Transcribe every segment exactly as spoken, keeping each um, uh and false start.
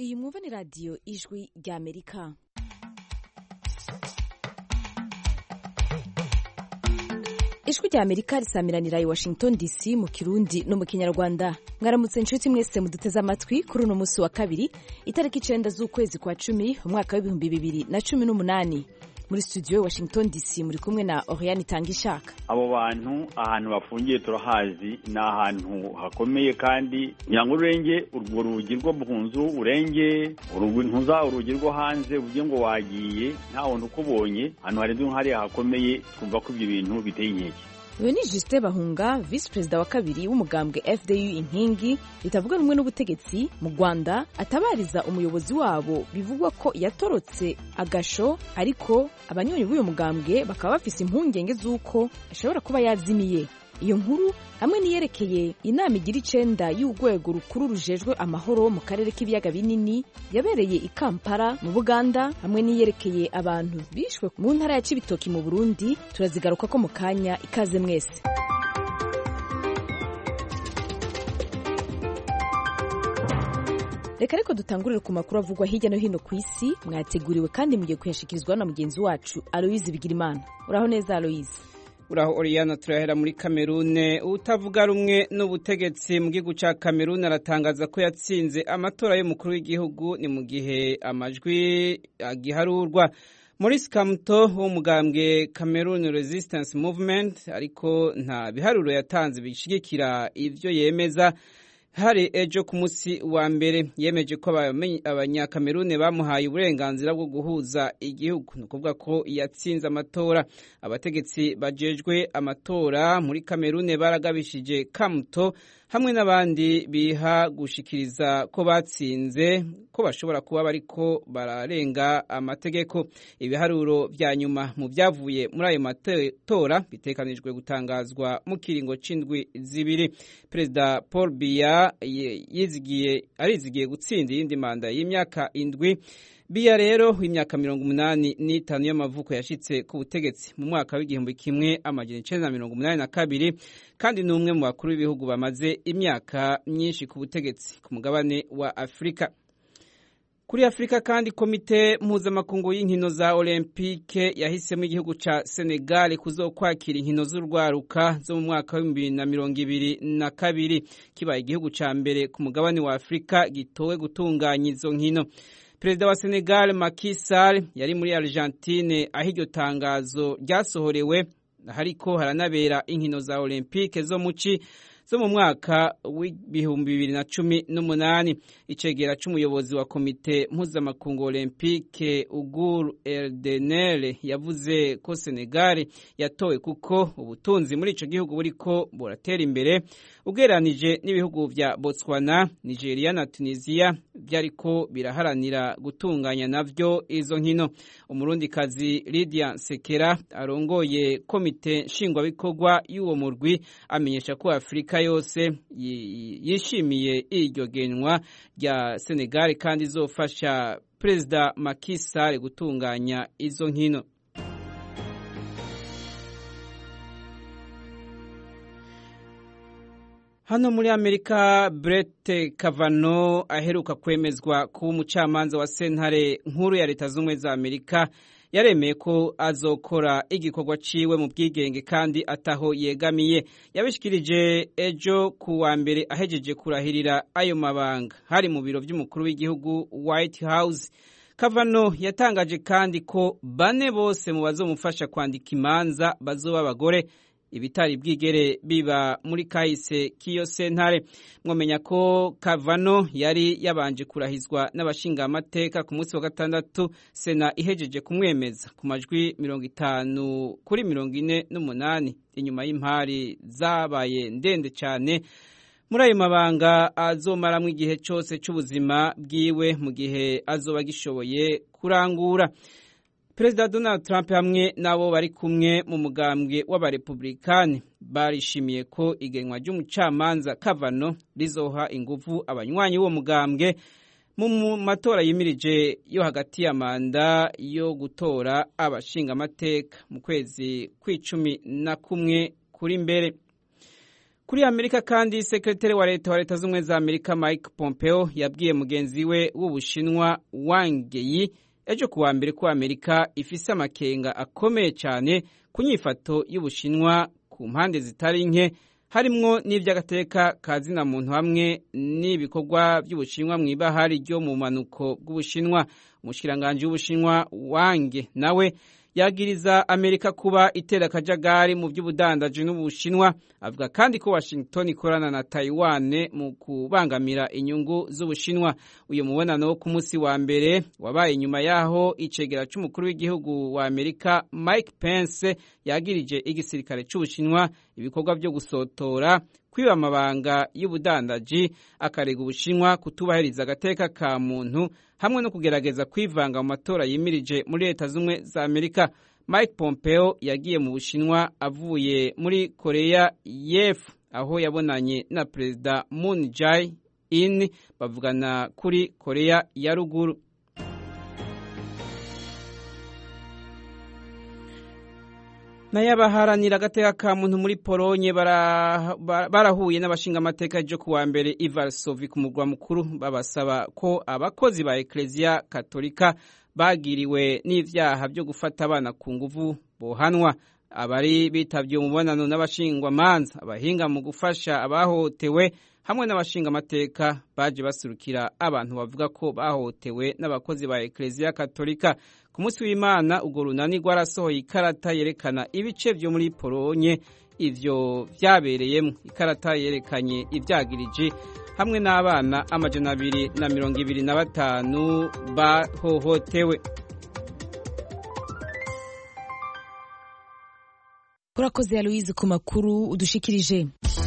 Iyi mwumva ni radiyo ijwi ry'Amerika. Ijwi ry'Amerika risamiranira i Washington D C mu Kirundi no mu Kinyarwanda. Mwaramutse inshuti mwese muduteze amatwi kuri uno musi wa kabiri itariki icenda z'ukwezi kwa cumi umwaka w'ibihumbi bibiri na cumi n'umunani. Muri studio Washington D C muri kumwe na Oriane Tangishaka. Abo bantu ahantu bafungiye turahazi, ni ahantu hakomeye kandi nyango urenge urwo rugi rwo munzu urenge urugi ntuza urugi rwo hanze uvuge ngo wagiye nta wontu kubonye ahantu hari ndumwe hari hakomeye twumva ko ibyo bintu biteye inkeke. Uyu ni Justin Bahunga, Vice President wa kabiri w'umugambwe F D U Inkingi ritavuga rumwe n'ubutegetsi mu Rwanda, atabariza umuyobozi wabo bivugwa ko yatorotse agasho, ariko abanyonyi b'uyu mugambwe bakaba bafise impungenge z'uko ashobora kuba yazimiye. Iyo nkuru hamwe niyerekeye inama igira icenda y'urwego rukuru rujejwe amahoro mu karere k'ibiyaga binini yabereye i Kampala mu Buganda, hamwe niyerekeye abantu bishwe mu ntara ya Cibitoki mu Burundi, turazigaruka ko mu kanya. Ikaze mwese. Reka ariko dutangurire ku makuru avugwa hirya no hino ku isi, mwateguriwe kandi mugiye kuyashikirizwa na mugenzi wacu Aloise Bigirimana. Uraho neza Aloise? Uraho Oriana. Turahera muri Kamerune. Utavuga rumwe n'ubutegetsi mu gihugu ca Kamerune aratangaza ko yatsinze amatora y'umukuru w'igihugu ni mu gihe amajwi agiharurwa. Maurice Kamto w'umugambwe Cameroon Resistance Movement ariko nta biharuro yatanze bishigikira ivyo yemeza. Hari ejo ku musi wa mbere yemeje ko abanyakamerune bamuhaye uburenganzira bwo guhuza igihugu, no kuvuga ko yatsinze amatora. Abategetsi bajejwe amatora muri Kamerune baragabishije Kamto hamwe n'abandi biha gushikiriza ko batsinze ko bashobora kuba bariko bararenga amategeko. Ibiharuro vya nyuma mu vyavuye muri ayo matora bitekanijwe gutangazwa mu kiringo c'indwi zibiri. Perezida Paul Biya yizigiye arizigiye gutsinda iyindi manda y'imyaka indwi. Biya rero w'imyaka mirongo umunani n'itanu y'amavuko yashitse ku butegetsi mu mwaka w'igihumbi kimwe amajana icenda na mirongo umunani na kabiri, kandi ni umwe mu bakuru b'ibihugu bamaze imyaka myinshi ku butegetsi ku mugabane wa Afrika. Kuri Afrika kandi komite mpuzamakungu y'inkino za Olympique yahisemo igihugu ca Senegal kuzokwakira inkino z'urwaruka zo mu mwaka wa bibiri na mirongo ibiri na kabiri, kibaye igihugu ca mbere ku mugabane wa Afrika gitowe gutunganya izo nkino. Perezida wa Senegal Macky Sall yari muri Argentine aho iryo tangazo ryasohorewe, hariko haranabera inkino za Olympique zo muci zo mu mwaka w'ibihumbi bibiri na cumi n'umunani. Icegera c'umuyobozi wa komite mpuzamakungu Olympique Ugur Eldenel yavuze ko Senegal yatowe kuko ubutunzi muri ico gihugu buriko buratera imbere ugereranije n'ibihugu vya Botswana, Nigeria na Tunisia vyariko biraharanira gutunganya navyo izo nkino. Umurundikazi Lydia Sekera arongoye komite nshingwabikorwa y'uwo murwi amenyesha ko Afrika yose yishimiye iryo genwa rya Senegal kandi izofasha Perezida Macky Sall gutunganya izo nkino. Hano muri Amerika, Brett Kavanaugh aheruka kwemezwa kuba umucamanza wa sentare nkuru ya Leta Zunze za Amerika yaremeye ko azokora igikorwa ciwe mu bwigenge kandi ataho yegamiye. Yabishikirije ejo ku wa mbere ahejeje kurahirira ayo mabanga hari mu biro vy'umukuru w'igihugu White House. Kavanaugh yatangaje kandi ko bane bose mu bazomufasha kwandika imanza bazoba abagore, ibitari bwigere biba muri kahise k'iyo sentare. Mwomenya ko Kavanaugh yari yabanje kurahizwa n'abashinga amateka ku munsi wa gatandatu, Sena ihejeje kumwemeza ku majwi mirongo itanu kuri mirongo ine n'umunani, inyuma y'impari zabaye ndende cyane muri ayo mabanga azomaramwo igihe cose c'ubuzima bwiwe mu gihe azoba gishoboye kurangura. Perezida Donald Trump hamwe nabo bari kumwe mu mugambwe w'abarepublikani barishimiye ko igenwa ry'umucamanza Kavanaugh rizoha inguvu abanywanyi b'uwo mugambwe mu matora yimirije yo hagati ya manda yo gutora abashinga amateka mu kwezi kw'icumi na kumwe kuri mbere. Kuri Amerika kandi sekretari wa leta wa leta z'ubumwe za Amerika Mike Pompeo yabwiye mugenzi we w'Ubushinwa Wang Yi ejo kuwa mbere ko Amerika ifise amakenga akomeye cyane ku nyifato y'Ubushinwa ku mpande zitari nke harimwo n'ivy'agateka kazina muntu hamwe n'ibikorwa by'Ubushinwa mw'ibahari ryo mu manuko bw'Ubushinwa. Umushikiranganje w'Ubushinwa Wang nawe yagiriza Amerika kuba itera akajagari mu by'ubudandaji n'Ubushinwa, avuga kandi ko Washington ikorana na Taiwan mu kubangamira inyungu z'Ubushinwa. Uyu mubonano wo ku munsi wa mbere wabaye nyuma yaho icegera c'umukuru w'igihugu wa Amerika Mike Pence yagirije igisirikare c'Ubushinwa ibikorwa byo gusotora kwiba amabanga y'ubudandaji, akarega Ubushinwa kutubahiriza agateka ka muntu hamwe no kugerageza kwivanga mu matora yimirije muri leta z'umwe za Amerika. Mike Pompeo yagiye mu Bushinwa avuye muri Korea y'Epfo aho yabonanye na Perezida Moon Jae-in bavugana kuri Korea ya ruguru. Nayabaharanira agateka ka muntu muri Polonye barahuye bara n'abashinga amateka ejo kuwa mbere i Varsovie ku murwa mukuru babasaba ko abakozi ba Eklezia Katolika bagiriwe n'ivyaha byo gufata abana ku nguvu bohanwa. Abari bitavye umubonano n'abashingwa manza abahinga mu gufasha abahotewe hamwe n'abashinga amateka baje basurukira abantu bavuga ko bahotewe n'abakozi ba Eklezia Katolika. Ku munsi w'Imana urwo runani rwarasohoye ikarata yerekana ibice vyo muri Polonye ivyo vyabereyemo. Ikarata yerekanye ivyagirije hamwe n'abana amajana abiri na mirongo ibiri na batanu bahohotewe. Urakoze ya Louise ku makuru udushikirije.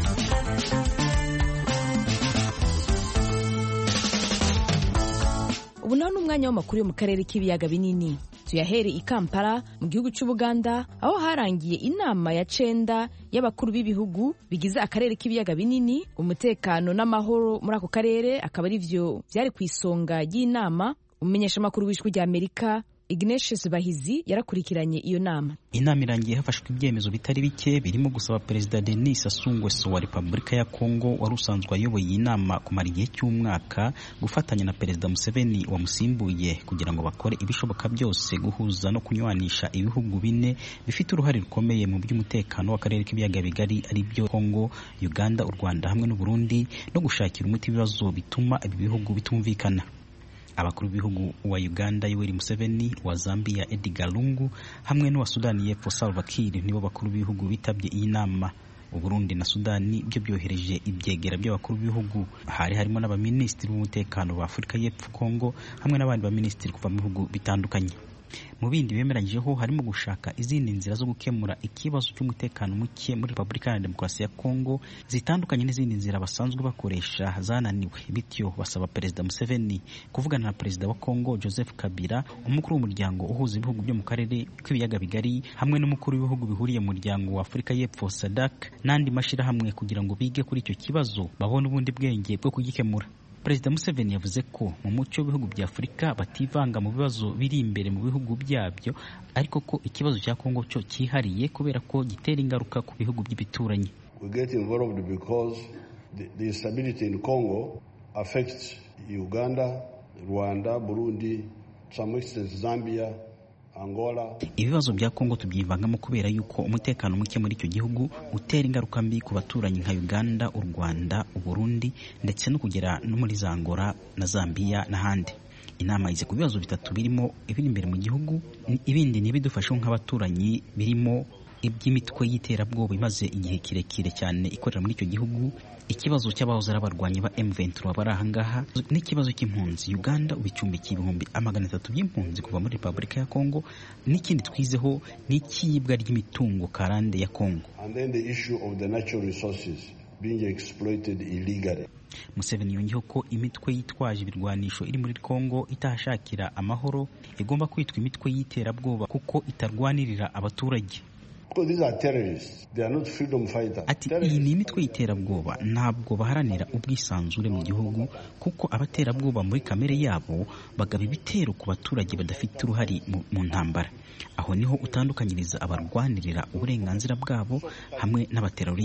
Ubu naho n'umwanya w'amakuru yo mu karere k'ibiyaga binini. Tuyahere i Kampala mu gihugu c'Ubuganda aho harangiye inama ya cenda y'abakuru b'ibihugu bigize akarere k'ibiyaga binini. Umutekano n'amahoro muri ako karere akaba ari vyo vyari kw'isonga y'inama. Umumenyesha makuru w'ijwi rya Amerika Ignatius Bahizi yarakurikiranye iyo nama. Inama irangiye hafashwe ibyemezo bitari bike birimo gusaba Perezida Denis Sassou Nguesso wa Repubulika ya Kongo wari usanzwe ayoboye inama kumara igihe cy'umwaka gufatanya na Perezida Museveni wamusimbuye kugira ngo bakore ibishoboka byose guhuza no kunywanisha ibihugu bine bifite uruhare rukomeye mu by'umutekano w'akarere k'ibiyaga bigari ari byo Kongo, Uganda, u Rwanda hamwe n'u Burundi no gushakira umuti ibibazo bituma ibi bihugu bitumvikana. Abakuru b'ibihugu wa Uganda Yoweri Museveni, wa Zambia Edgar Lungu hamwe n'uwa Sudani y'Epfo Salva Kiir nibo bakuru b'ibihugu bitabye iyi nama. U Burundi na Sudani byo byohereje ibyegera by'abakuru b'ibihugu, hari harimo n'abaminisitiri b'umutekano ba Afurika y'Epfo, Kongo hamwe n'abandi baminisitiri kuva mu bihugu bitandukanye. Mu bindi bemeranyijeho harimo gushaka izindi nzira zo gukemura ikibazo cy'umutekano muke muri Repubulika ya Demokarasi ya Kongo zitandukanye n'izindi nzira basanzwe bakoresha zananiwe, bityo basaba Perezida Museveni kuvugana na Perezida wa Kongo Joseph Kabila, umukuru w'umuryango uhuza ibihugu byo mu karere k'ibiyaga bigari hamwe n'umukuru w'ibihugu bihuriye mu muryango wa Afurika y'Epfo S A D C n'andi mashirahamwe kugira ngo bige kuri icyo kibazo babone ubundi bwenge bwo kugikemura. Perezida Museveni yavuze ko mu muco w'ibihugu bya Afurika bativanga mu bibazo biri imbere mu bihugu byabyo, ariko ko ikibazo cya Kongo cyo cyihariye kubera ko gitera ingaruka ku bihugu by'ibituranyi. We get involved because the, the instability in Congo affects Uganda, Rwanda, Burundi, some extent Zambia, Angola. Ibibazo bya Kongo tubyivangamo kubera yuko umutekano muke muri icyo gihugu utera ingaruka mbi ku baturanyi nka Uganda, u Rwanda, u Burundi ndetse no kugera no muri Angola na Zambia n'ahandi. Inama ize ku bibazo bitatu birimo ibiri imbere mu gihugu, ibindi nibidufasha nk'abaturanyi birimo iby'imitwe y'iterabwoba imaze igihe kirekire cyane ikorera muri icyo gihugu, ikibazo cy'abahoze ari abarwanyi ba M vingt-trois bari ahangaha n'ikibazo cy'impunzi. Uganda ubicumbikiye ibihumbi amagana atatu by'impunzi kuva muri Repubulika ya Kongo, n'ikindi twizeho n'ikiyibwa ry'imitungo karande ya Kongo. And then the issue of the natural resources being exploited illegally. Museveni yongeyeho ko imitwe yitwaje ibirwanisho iri muri Kongo itahashakira amahoro igomba kwitwa imitwe y'iterabwoba kuko itarwanirira abaturage. These are terrorists. They are not freedom fighters. Ati iyi ni imitwe y'iterabwoba, ntabwo baharanira ubwisanzure mu gihugu kuko abaterabwoba muri kamere yabo bagaba ibitero ku baturage badafite uruhari mu ntambara. Aho niho utandukanyiriza abarwanirira uburenganzira bwabo hamwe n'abateroriste.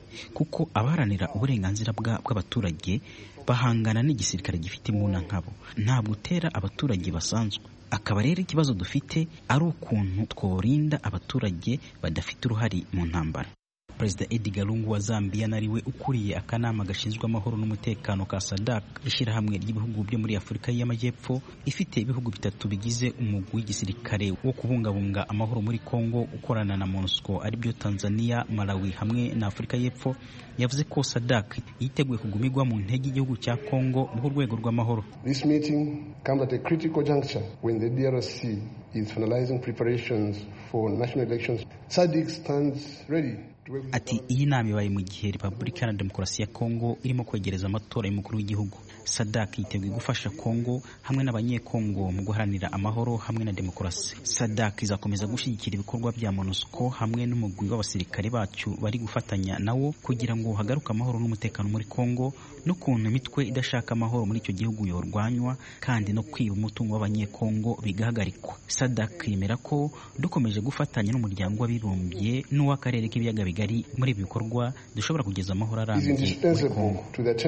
kuko abaharanira uburenganzira bw'abaturage bahangana n'igisirikare gifite imbunda nkabo, ntabwo utera abaturage basanzwe. Akaba rero ikibazo dufite ari ukuntu tworinda abaturage badafite uruhari mu ntambara. Perezida Edgar Lungu wa Zambia nariwe ukuriye akanama gashinzwe amahoro n'umutekano ka SADC, ishyirahamwe ry'ibihugu byo muri Afurika y'Amajyepfo ifite ibihugu bitatu bigize umugwi w'igisirikare wo kubungabunga amahoro muri Kongo ukorana na MONUSCO aribyo Tanzania, Malawi hamwe na Afurika y'Epfo, yavuze ko SADC yiteguye kugumirwa mu ntege igihugu cya Kongo mu rwego rw'amahoro. This meeting comes at a critical juncture when the D R C is finalizing preparations for national elections. SADC stands ready. Ati iyi nama ibaye mu gihe Repubulika ya Demokarasi ya Kongo irimo kwegereza amatora y'umukuru w'igihugu. SADC yiteguye gufasha Kongo hamwe n'abanyekongo mu guharanira amahoro hamwe na demokarasi. SADC izakomeza gushyigikira ibikorwa bya MONUSCO hamwe n'umugwi w'abasirikare bacu bari gufatanya nawo kugira ngo hagaruke amahoro n'umutekano muri Kongo, no kuntu imitwe idashaka amahoro muri icyo gihugu yorwanywa kandi no kwiba umutungo w'abanyekongo bigahagarikwa. SADC yemera ko dukomeje gufatanya n'umuryango w'abibumbye n'uw'akarere k'ibiyaga bigari muri ibi bikorwa dushobora kugeza amahoro arambye muri Kongo.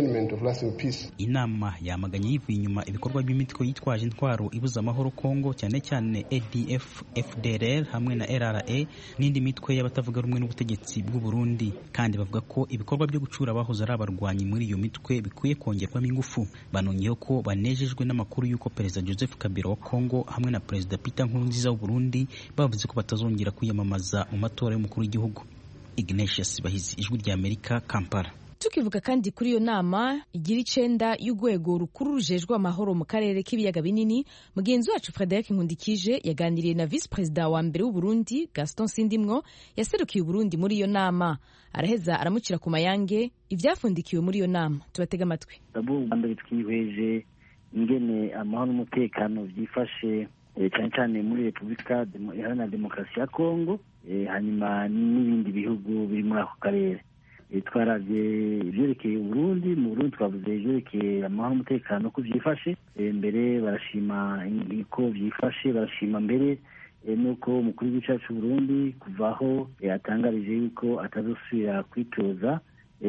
Inama yamaganye yivuye inyuma ibikorwa by'imitwe yitwaje intwaro ibuza amahoro Kongo, cyane cyane A D F, F D L R hamwe na R R A n'indi mitwe y'abatavuga rumwe n'ubutegetsi bw'u Burundi, kandi bavuga ko ibikorwa byo gucura abahoze ari abarwanyi muri iyo mitwe bikwiye kongerwamo ingufu. Banonyeho ko banejejwe n'amakuru y'uko Perezida Joseph Kabila wa Kongo hamwe na Perezida Peter Nkurunziza w'u Burundi bavuze ko batazongera kwiyamamaza mu matora y'umukuru w'igihugu. Ignatius Bahizi, Ijwi rya Amerika, Kampala. Tukivuga kandi kuri iyo nama igira icenda y'urwego rukuru rujejwe amahoro mu karere k'ibiyaga binini, mugenzi wacu Frederic Nkundikije yaganiriye na Vice Perezida wa mbere w'u Burundi Gaston Sindimwo yaserukiye u Burundi muri iyo nama. Araheza aramucira ku mayange ivyafundikiwe muri iyo nama. Tubatega amatwi. Abo mbere twihweje ingene amahoro n'umutekano vyifashe cyane cyane muri Repubulika Iharanira Demokarasi ya Kongo, hanyuma n'ibindi bihugu biri muri ako karere. Twaravye ivyerekeye Burundi, mu Burundi twavuze ivyerekeye amahoro n'umutekano ko vyifashe, mbere barashima ko vyifashe, barashima mbere nuko umukuru w'igihugu cacu Burundi kuvaho yatangarije yuko atazosubira kwitoza,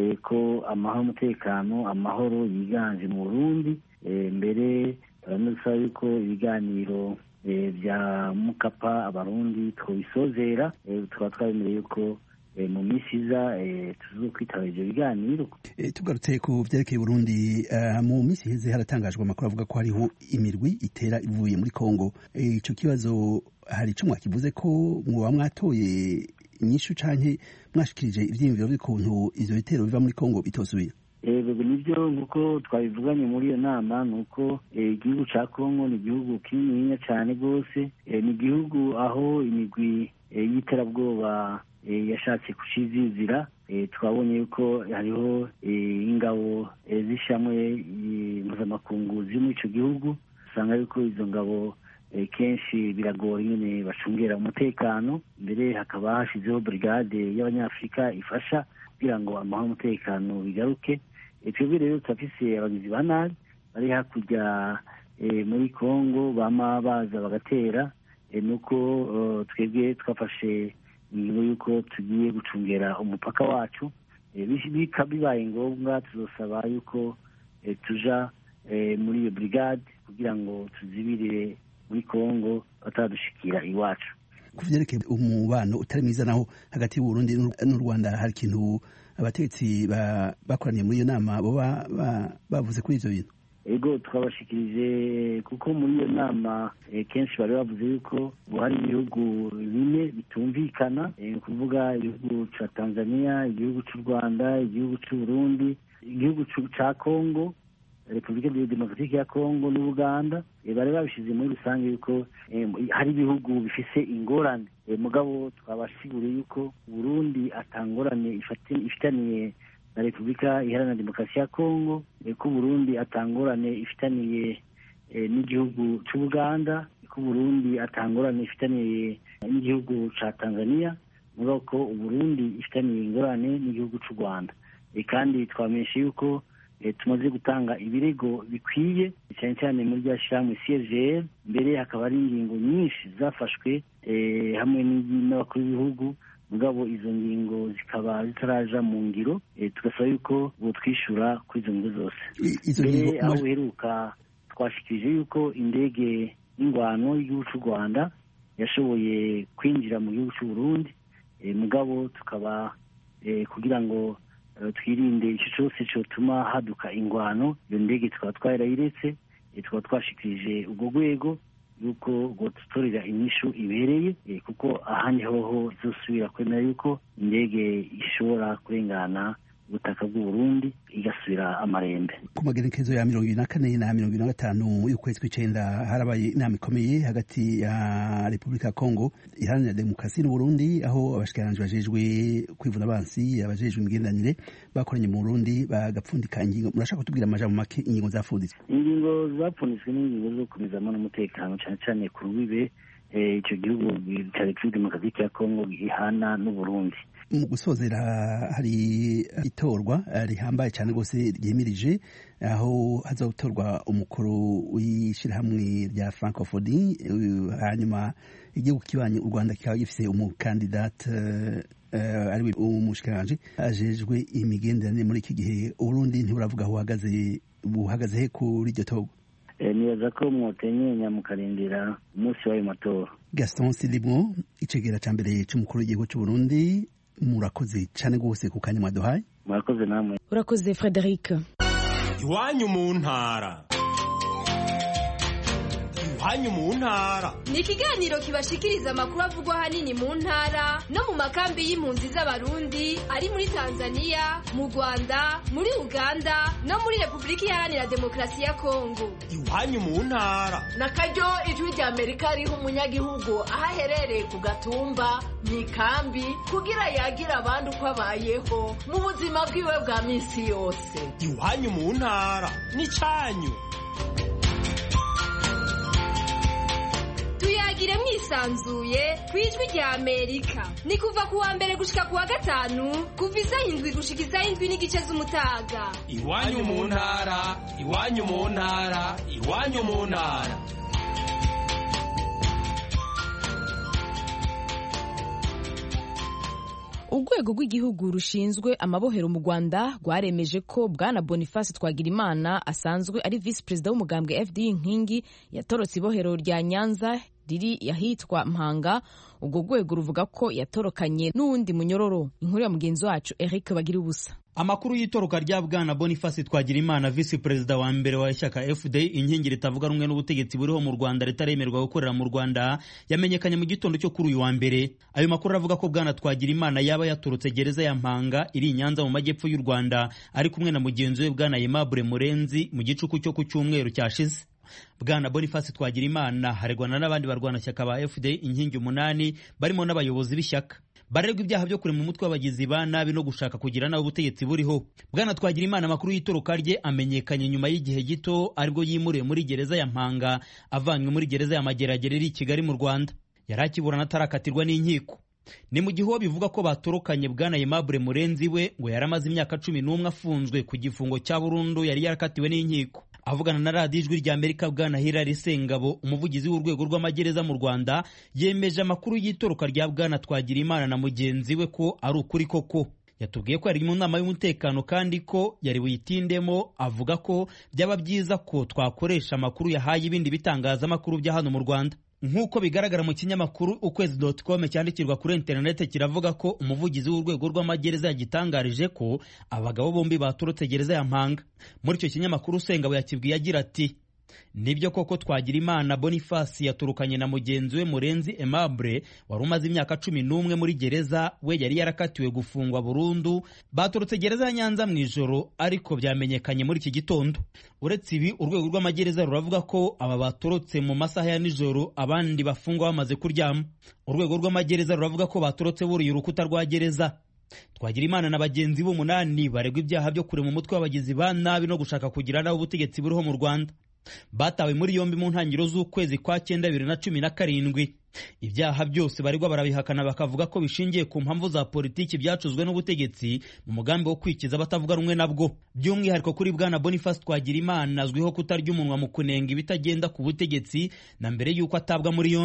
ko amahoro n'umutekano amahoro yiganje mu Burundi. Mbere baranasaba yuko ibiganiro vya Mukapa abarundi twobisozera, tukaba twabemereye yuko mu minsi iza tuzokwitaba ivyo biganiro. Tugarutse ku vyerekeye Burundi, mu minsi iheze haratangajwe amakuru avuga ko hariho imirwi itera ivuye muri Kongo. Ico kibazo hari ico mwakivuze ko mwoba mwatoye inyishu canke mwashikirije ivyiyumviro vy'ukuntu ivyo bitero biva muri Kongo bitosubira? Ego nivyo nkuko twabivuganye muri iyo nama, nuko igihugu ca Kongo ni igihugu kininiya cane gose, ni igihugu aho imigwi y'iterabwoba yashatse kucizizira. Twabonye yuko hariho ingabo z'ishamwe mpuzamakungu ziri muri ico gihugu, usanga yuko izo ngabo kenshi biragora ingene bacungera umutekano. Mbere hakaba hashizeho brigade y'abanyafrika ifasha kugira ngo amahoro n'umutekano bigaruke. Twebwe rero turafise abagizi ba nabi bari hakurya muri Kongo bama baza bagatera, nuko twebwe twafashe ingingo yuko tugiye gucungera umupaka wacu. Bibaye ngombwa tuzosaba yuko tuja muri iyo brigade kugira ngo tuzibirire muri Kongo batadushikira iwacu. Kuvyerekeye umubano utari mwiza naho hagati y'u Burundi n'u Rwanda, hari ikintu abategetsi bakoraniye muri iyo nama bo bavuze kuri ivyo bintu? Ego twabashikirije, kuko muri iyo nama kenshi bari bavuze yuko hari ibihugu bine bitumvikana, kuvuga igihugu ca Tanzania, igihugu c'u Rwanda, igihugu c'u Burundi, igihugu ca Kongo, Repubulika Demokarasi ya Kongo n'Uganda. Bari babishize muri rusange yuko hari ibihugu bifise ingorane, mugabo twabashiguriye yuko Burundi atangorane ifitaniye na Repubulika Iharanira Demokarasi ya Kongo, ko Burundi atangorane ifitaniye n'igihugu c'u Uganda, ko Burundi atangorane ifitaniye n'igihugu ca Tanzania, mugabo ko Burundi ifitaniye ingorane n'igihugu c'u Rwanda. Kandi twamenyesha yuko tumaze gutanga ibirego bikwiye cyane cyane muri rya shirahamwe C R G L. Mbere hakaba ari ingingo nyinshi zafashwe hamwe n'abakuru b'ibihugu mugabo izo ngingo zikaba zitaraja mu ngiro tugasaba yuko botwishyura kuri izo ngingo zose. Mbere aho uheruka twashikirije yuko indege y'ingwano y'igihugu cy'u Rwanda yashoboye kwinjira mu gihugu cy'u Burundi, mugabo tukaba kugira ngo twirinde icyo cyose cyotuma haduka ingwano, iyo ndege tukaba twarayiretse, tukaba twashikirije ubwo rwego yuko ngo tutorera inyishu ibereye, kuko ahandi hoho izosubira kwemera yuko indege ishobora kurengana ubutaka bw'u Burundi igasubira amarembe. Ku magenekezo ya mirongo ibiri na kane na mirongo ibiri na gatanu y'ukwezi kw'icenda harabaye inama ikomeye hagati ya Repubulika ya Kongo iharanira demokarasi n'u Burundi, aho abashikiranganji bajejwe kwivuna abansi, abajejwe imigenderanire bakoranye mu Burundi bagapfundika ingingo. Murashaka kutubwira amajambo make ingingo zapfunditswe? Ingingo zapfunditswe n'ingingo zo gukomezamo n'umutekano cyane cyane ku rubibe icyo gihugu cya Repubulika Demokarasi ya Kongo gihana n'u Burundi. Mu gusozera hari itorwa rihambaye cyane rwose ryemirije aho hazotorwa umukuru w'ishyirahamwe rya Francophonie, hanyuma igihugu kibanye u Rwanda kikaba gifise umukandidate uh, ariwe umushikiranganji ajejwe imigenderanire muri iki gihe. Uburundi ntiburavuga aho buhagaze buhagaze he kuri iryo torwa? Nibaza ko mwotenyenya mukarindira umunsi w'ayo matora. Gaston Sidibwo, icegera ca mbere c'umukuru w'igihugu cy'u Burundi, murakoze cyane rwose ku kanya mwaduhaye. Murakoze namwe. Urakoze Frederic. Iwanyu mu ntara. Iwanyu mu ntara ni ikiganiro kibashikiriza amakuru avugwa hanini mu ntara no mu makambi y'impunzi z'abarundi ari muri Tanzania, mu Rwanda, muri Uganda no muri Repubulika Iharanira Demokarasi ya Kongo. Iwanyu mu ntara nakaryo ijwi rya Amerika riha umunyagihugu aho aherereye ku gatumba mu ikambi kugira yagira abandi uko abayeho mu buzima bwiwe bwa minsi yose. Iwanyu mu ntara ni cyanyu. Tuyagire mwisanzuye kwijwi rya Amerika. Ni kuva kuwa mbere gushika kuwa gatanu kuva isaha indwi gushika isaha indwi n'igice z'umutaga. Iwanyu mu ntara, iwanyu mu ntara, iwanyu mu ntara. Urwego rw'igihugu rushinzwe amabohero mu Rwanda rwaremeje ko Bwana Boniface Twagirimana asanzwe ari Vice President w'umugambwe F D U Inkingi yatorotse ibohero rya Nyanza riri yahitwa Mpanga. Ubwo rwego ruvuga ko yatorokanye n'uwundi munyororo. Inkuru ya mugenzi wacu Eric Bagirubusa. Amakuru y'itoroka rya Bwana Boniface Twagirimana, Vice President wa mbere wa ishyaka F D U Inkingi ritavuga rumwe n'ubutegetsi buriho mu Rwanda ritaremerwa gukorera mu Rwanda, yamenyekanye mu gitondo cyo kuri uyu wa mbere. Ayo makuru avuga ko Bwana Twagirimana yaba yaturutse gereza ya Mpanga iri i Nyanza mu majyepfo y'u Rwanda ari kumwe na mugenzi we Bwana Aimable Murenzi mu gicuku cyo ku cyumweru cyashize. Bwana Boniface Twagirimana haregwana n'abandi barwanashyaka ba F D U Inkingi umunani barimo n'abayobozi b'ishyaka. Barerwa ibyaha byo kurema umutwe w'abagizi ba nabi no gushaka kugira nawe ubutegetsi buriho. Bwana Twagirimana amakuru y'itoroka rye amenyekanye nyuma y'igihe gito aribwo yimuriwe muri gereza ya Mpanga avanywe muri gereza ya Mageragere iri i Kigali mu Rwanda. Yari akiburana atarakatirwa n'inkiko. Ni mu gihe bivuga ko batorokanye Bwana Aimable Murenzi we ngo yaramaze imyaka cumi n'umwe afunzwe ku gifungo cya burundu yari yarakatiwe n'inkiko. Avugana na radiyo ijwi rya Amerika, Bwana Hilary Sengabo, umuvugizi w'urwego rw'amagereza mu Rwanda, yemeje amakuru y'itoroka rya Bwana Twagirimana na mugenzi we ko ari ukuri koko. Yatubwiye ko yari mu nama y'umutekano kandi ko yari buyitindemo. Avuga ko byaba byiza ko twakoresha amakuru yahaye ibindi bitangazamakuru bya hano mu Rwanda. Nk'uko bigaragara mu kinyamakuru ukwezi dot com cyandikirwa kuri interinete, kiravuga ko umuvugizi w'urwego rw'amagereza yagitangarije ko abagabo bombi baturutse gereza ya Mpanga. Muri icyo kinyamakuru Sengabo yakibwiye agira ati: nibyo koko Twagirimana Boniface yaturukanye na mugenzi we Murenzi Aimable wari umaze imyaka cumi n'umwe muri gereza, we yari yarakatiwe gufungwa burundu. Baturutse gereza ya Nyanza mu ijoro ariko byamenyekanye muri iki gitondo. Uretse ibi, urwego rw'amagereza ruravuga ko aba baturutse mu masaha ya nijoro, abandi bafungwa bamaze kuryama. Urwego rw'amagereza ruravuga ko baturutse buriye urukuta rwa gereza. Twagirimana na bagenzi b'umunani baregwa ibyaha byo kurema umutwe w'abagizi ba nabi no gushaka kugira nawe ubutegetsi buriho mu Rwanda. Batawe muri yombi mu ntangiriro z'ukwezi kwa cyenda bibiri na cumi na karindwi. Ibyaha byose baregwa barabihakana bakavuga ko bishingiye ku mpamvu za politiki byacuzwe n'ubutegetsi mu mugambi wo kwikiza abatavuga rumwe nabwo. By'umwihariko kuri Bwana Boniface Twagirimana azwiho kutarya umunwa mu kunenga ibitagenda ku butegetsi na mbere y'uko atabwa muri yombi.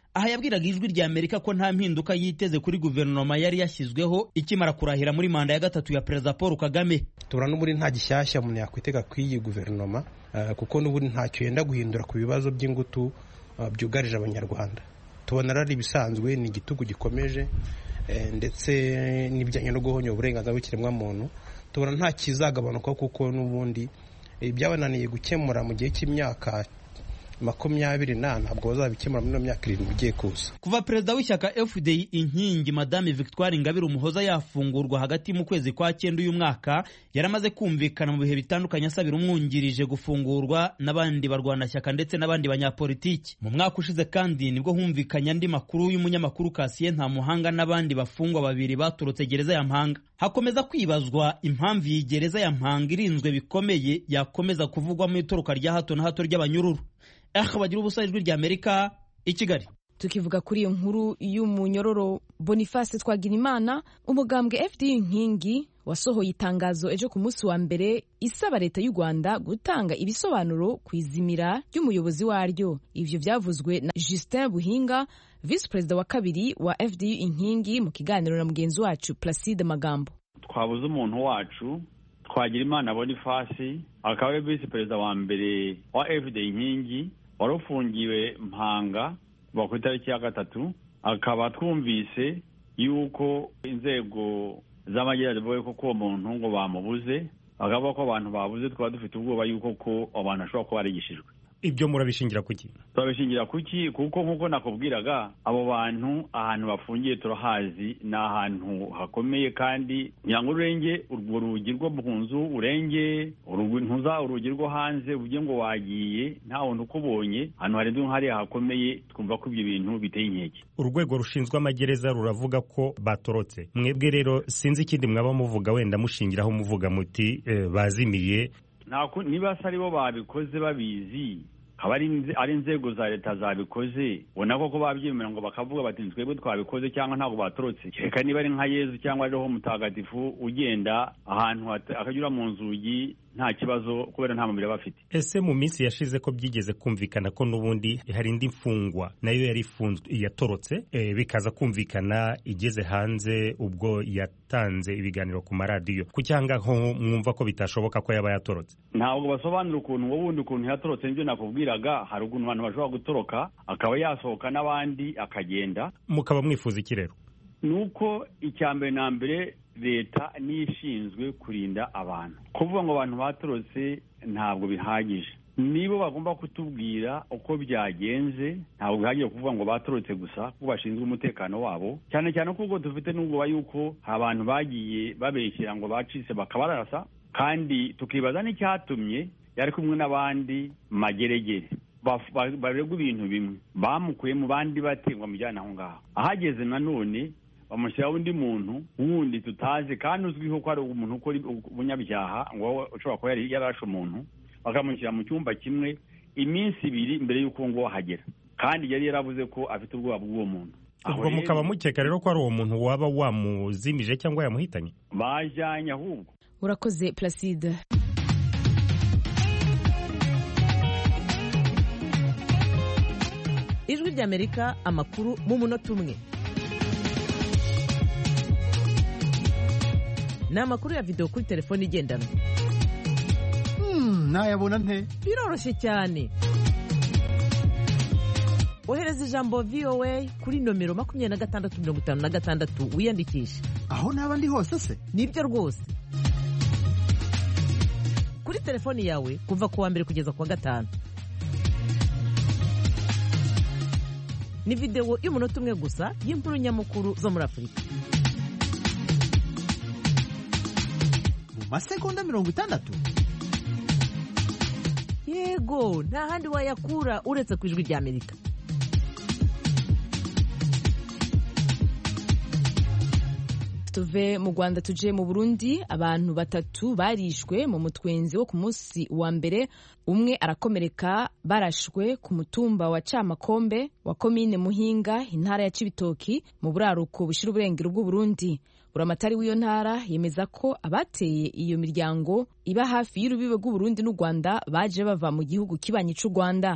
aha yabwiraga ijwi rya Amerika ko nta mpinduka yiteze kuri guverinoma yari yashyizweho ikimara kurahira muri manda ya gatatu ya Perezida Paul Kagame. Tubona n'ubundi nta gishyashya umuntu yakwitega kw'iyi guverinoma uh, kuko n'ubundi ntacyo yenda guhindura ku bibazo by'ingutu uh, byugarije abanyarwanda. Tubona rari bisanzwe ni igitugu gikomeje eh, ndetse n'ibijyanye no guhonya uburenganzira bw'ikiremwa muntu. Tubona nta kizagabanuka kuko n'ubundi ibyabananiye gukemura mu gihe cy'imyaka makumyabiri na ntabwo bazabikemura muri myaka irindwi igiye kuza. Kuva perezida w'ishyaka F D I inkingi Madame Victoire Ingabire Umuhoza yafungurwa hagati mu kwezi kwa cyenda uyu mwaka, yaramaze kumvikana mu bihe bitandukanye asabira umwungirije gufungurwa n'abandi barwanashyaka ndetse n'abandi banyapolitiki. Mu mwaka ushize kandi nibwo humvikanye andi makuru y'umunyamakuru Cassien Ntamuhanga n'abandi bafungwa babiri baturutse gereza ya Mpanga. Hakomeza kwibazwa impamvu iyi gereza ya Mpanga irinzwe bikomeye yakomeza kuvugwa mu itoroka rya hato na hato ry'abanyururu. Aha bagira ubusa ijwi rya Amerika i Kigali. Tukivuga kuri iyo nkuru y'umunyororo Boniface Twagirimana, umugambwe F D I inkingi wasohoye itangazo ejo ku munsi wa mbere isaba leta y'u Rwanda gutanga ibisobanuro ku izimira ry'umuyobozi waryo. Ivyo vyavuzwe na Justin Buhinga, vice president wa kabiri wa F D I inkingi, mu kiganiro na mugenzi wacu Placide Magambo. Twabuze umuntu wacu Twagirimana Boniface, akaba ari vice president wa mbere wa F D I inkingi, warufungiwe Mpanga kuva ku itariki ya gatatu. Akaba twumvise yuko inzego z'amagereza zivuye ko uwo muntu ngo bamubuze, akaba ko abantu babuze, twaba dufite ubwoba yuko ko abantu ashobora kuba yarigishijwe. Ibyo murabishingira kuki? Turabishingira kuki kuko nkuko nakubwiraga, abo bantu ahantu bafungiye turahazi, ni ahantu hakomeye kandi nyango urenge urwo rugi rwo mu nzu, urenge ntuza urugi rwo hanze uvuge ngo wagiye nta wundi ukubonye, ahantu hari hari hakomeye. Twumva ko ibyo bintu biteye inkeke. Urwego rushinzwe amagereza ruravuga ko batorotse. Mwebwe rero sinzi ikindi mwaba muvuga, wenda mushingiraho muvuga muti eh, bazimiye. Niba se aribo babikoze babizi, haba ari inzego za leta zabikoze, ubona ko babyemera ngo bakavuga bati twebwe twabikoze cyangwa ntabwo batorotse. Reka niba ari nka Yezu cyangwa ariho mutagatifu ugenda ahantu akanyura mu nzugi nta kibazo kubera nta mubiri bafite. Ese mu minsi yashize ko byigeze kumvikana ko n'ubundi hari indi mfungwa nayo yari ifunzwe yatorotse, e, bikaza kumvikana igeze hanze ubwo yatanze ibiganiro ku maradiyo, ku cyanga ho mwumva ko bitashoboka ko yaba yatorotse? Ntabwo basobanura ukuntu wowe wundi ukuntu yatorotse. Nibyo nakubwiraga, hari ukuntu abantu bashobora gutoroka akaba yasohoka n'abandi akagenda. Mukaba mwifuza iki rero? Nuko icya mbere na mbere leta nishinzwe kurinda abantu. Kuvuga ngo abantu batorotse ntabwo bihagije, nibo bagomba kutubwira uko byagenze. Ntabwo bihagije kuvuga ngo batorotse gusa, kuko bashinzwe umutekano wabo, cyane cyane kuko dufite n'ubwoba yuko abantu bagiye babeshyira ngo bacitse bakabarasa, kandi tukibaza n'icyatumye yari kumwe n'abandi mageregere baregwa ibintu bimwe, bamukuye mu bandi bategwa mujyana aho ngaho. Ahageze nanone bamushyiraho undi muntu wundi tutazi kandi uzwiho ko ari umuntu ukora ubunyabyaha, ngo ushobora kuba yari yarashe umuntu, bakamushyira mu cyumba kimwe iminsi ibiri mbere y'uko ngo hagera, kandi yari yaravuze ko afite ubwoba bw'uwo muntu. Ubwo mukaba mukeka rero ko ari uwo muntu waba wamuzimije cyangwa yamuhitanye? Bajyanye ahubwo. Urakoze Placide. Ijwi rya Amerika, amakuru mu munota umwe. Ni amakuru ya video kuri telefone igendanwa. Hmm, nayabona nte? Biroroshye cyane. Ohereza ijambo V O A kuri nomero makumyabiri na gatandatu mirongo itanu na gatandatu wiyandikisha. Aho naba ndi hose se? Nibyo rwose. Kuri telefone yawe kuva ku wa mbere kugeza ku wa gatanu. Ni video y'umunota umwe gusa y'inkuru nyamukuru zo muri Afurika. Masegonda mirongo itandatu. Yego, nta handi wayakura uretse ku Ijwi rya Amerika. Tuve mu Rwanda tuje mu Burundi. Abantu batatu barishwe mu mutwenzi wo ku munsi wa mbere, umwe arakomereka barashwe ku mutumba wa Camakombe wa komine Muhinga, intara ya Cibitoki, mu buraruko bushira uburengero bw'u Burundi. Buramatari w'iyo ntara yemeza ko abateye iyo miryango iba hafi y'urubibe rw'u Burundi n'u Rwanda baje bava mu gihugu kibanyi cy'u Rwanda.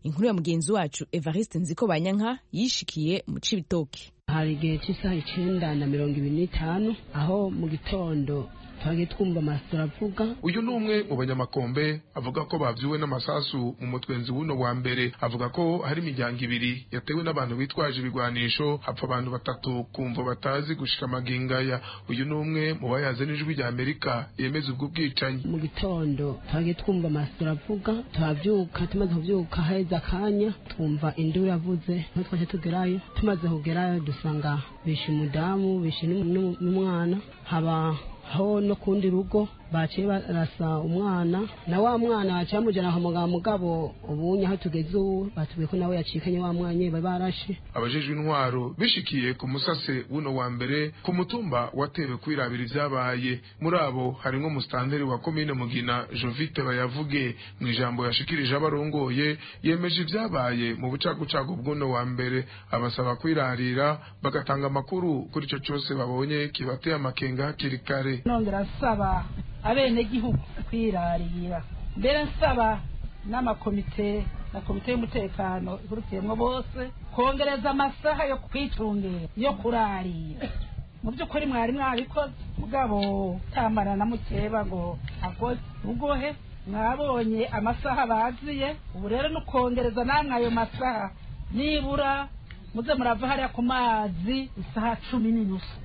inkuru ya mugenzi wacu Evariste Nzikobanyanka yishikiye mu Cibitoke. Hari igihe cy'isaha icenda na mirongo ibiri n'itanu aho mu gitondo twagiye twumva amasura avuga. Uyu ni umwe mu banyamakombe avuga ko bavyuwe n'amasasu mu mutwenzi wuno wa mbere. Avuga ko hari imiryango ibiri yatewe n'abantu bitwaje ibigwanisho, hapfa abantu batatu kumva batazi gushika amagingaya. Uyu ni umwe mu bayaze n'ijwi rya Amerika yemeza ubwo bwicanyi. Mu gitondo twagiye twumva amasura avuga, twavyuka tumaze kuvyuka heza kanya twumva induru yavuze, no twaje tugerayo. Tumaze kugerayo dusanga bishe umudamu, bishe n'umwana, haba aho no kundi rugo baciye barasa umwana na wa mwana acamujana kwa muganga mugabo ubunye aho tugeze ubu batubwiye ko nawe yacikanye wa mwanye bari barashe. Abajejwe intwaro bishikiye ku musase wuno wa mbere ku mutumba watewe kwirabira ivyabaye. Muri abo harimwo mustanteri wa komine Mugina Jovite Bayavuge. Mu ijambo yashikirije abarongoye yemeje ivyabaye mu bucagucagu bw'uno wa mbere, abasaba kwirarira bagatanga amakuru kuri ico cyose babonye kibateye amakenga hakiri kare. Nongera nsaba abene gihugu kwirarira, mbere nsaba n'amakomite na komite y'umutekano ikurikiyemwo bose kongereza amasaha yo kwicungera yo kurarira. Mu by'ukuri mwari mwabikoze mugabo tamara na mukeba ngo akoze ugohe mwabonye amasaha baziye. Ubu rero nukongereza namwe ayo masaha, nibura muze murava hariya ku mazi isaha cumi n'inusu.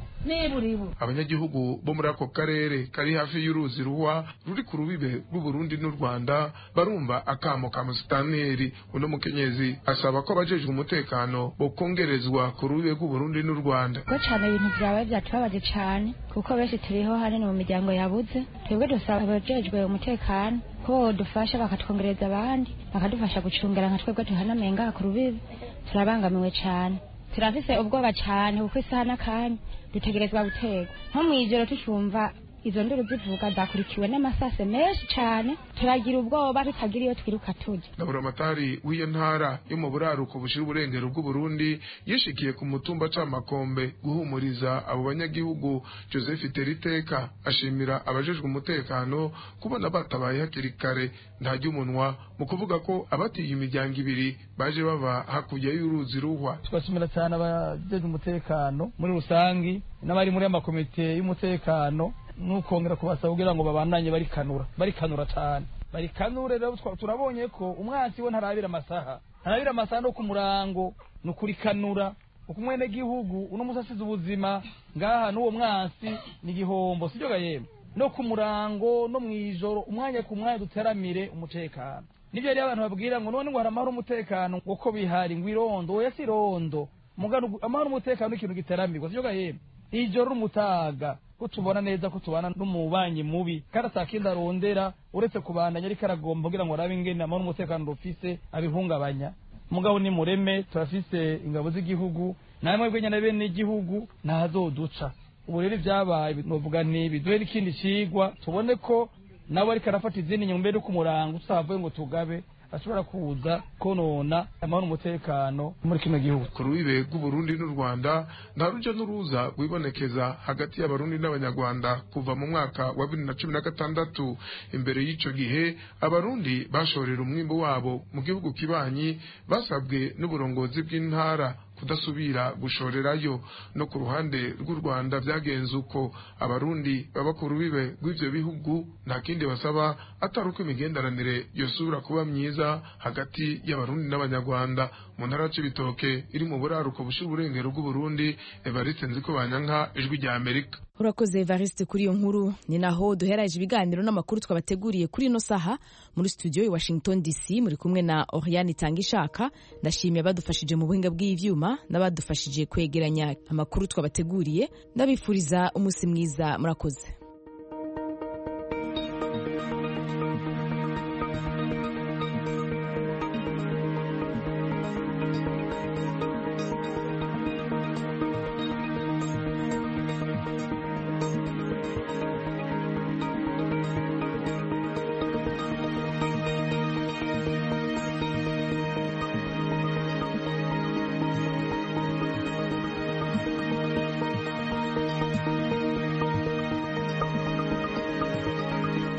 Abanyagihugu bo muri ako karere kari hafi y'uruzi ruhwa ruri ku rubibe rw'u Burundi n'u Rwanda barumva akamo ka musitanteri. Uno mukenyezi asaba ko abajejwe umutekano bokongerezwa ku rubibe rw'u Burundi n'u Rwanda. Ko cyane ibintu byabaye byatubabaje cyane kuko benshi turiho hanini mu miryango yabuze. Twebwe dusaba abajejwe umutekano ko dufasha bakatwongereza abandi bakadufasha gucungera nka twebwe tuhanamenga ku rubibe. Turabangamiwe cyane, turafise ubwoba cyane kuko isaha n'akanya dutegerezwa gutegwa. Nko mwijoro tucumva izo nduru zivuga zakurikiwe n'amasase menshi cyane, turagira ubwoba tutagira iyo twiruka tujya. Buramatari w'iyo ntara yo mu buraruko bushira uburengero bw'u Burundi yishikiye ku mutumba c'amakombe guhumuriza abo banyagihugu. Joseph Teriteka ashimira abajejwe umutekano kubona batabaye hakiri kare ntajya umunwa mu kuvuga ko abatiye imiryango ibiri baje bava hakurya y'uruzi ruhwa. Twashimira cyane abajejwe umutekano muri rusangi n'abari muri amakomite y'umutekano, nukongera kubasaba kugira ngo babandanye barikanura barikanura cyane barikanure. Rero turabonye ko umwansi we ntarabira amasaha ntarabira amasaha no ku murango nukurikanura ukumwene gihugu uno musasize ubuzima ngaha n'uwo mwansi ni gihombo sibyo gayemwe. No ku murango no mwijoro umwanya ku mwanya duteramire umutekano. Nibyo rero abantu babwira ngo none ngo haramahoro umutekano uko bihari ngo irondo oya si rondo mugano amahoro umutekano ikintu giteramirwa sibyo gayemwe. Ijoro umutaga ko tubona neza ko tubana n'umubanyi mubi kandi atakindi arondera uretse kubandanya ariko aragomba kugira ngo arabe ingene amahoro umutekano rufise abihungabanya. Mugabo ni mureme turafise ingabo z'igihugu namwe bwenya na bene igihugu ntazoduca. Ubu rero vyabaye novuga ni biduhe ikindi cigwa tubone ko nabo ariko arafata izindi nyuma mbere ku murango usavuye ngo tugabe ashobora kuza konona amahoro umutekano muri kino gihugu. Ku rubibe rw'u Burundi n'u Rwanda nta ruja n'uruza rwibonekeza hagati y'abarundi n'abanyarwanda kuva mu mwaka wa bibiri na cumi na gatandatu. Imbere y'ico gihe abarundi bashorera umwimbo wabo mu gihugu kibanyi basabwe n'uburongozi bw'intara kudasubira gushorerayo. No ku ruhande rw'u Rwanda byagenze uko abarundi baba ku rubibe rw'ivyo bihugu nta kindi basaba atari uko imigenderanire yosubira kuba myiza hagati y'abarundi n'abanyarwanda. Mu ntara y'Ibitoke iri mu buraruko bushira uburengero bw'u Burundi, Evariste Nzikobanyanka, ijwi rya Amerika. Urakoze Evariste kuri iyo nkuru. Ni naho duheraje ibiganiro n'amakuru twabateguriye kuri ino saha muri studio i Washington D C. Muri kumwe na Oriane Tangishaka. Ndashimiye badufashije mu buhinga bw'ivyuma n'abadufashije kwegeranya amakuru twabateguriye. Ndabifuriza umunsi mwiza, murakoze.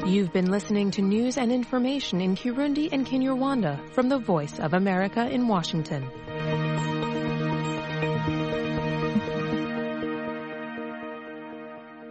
You've been listening to news and information in Kirundi and Kinyarwanda from the Voice of America in Washington.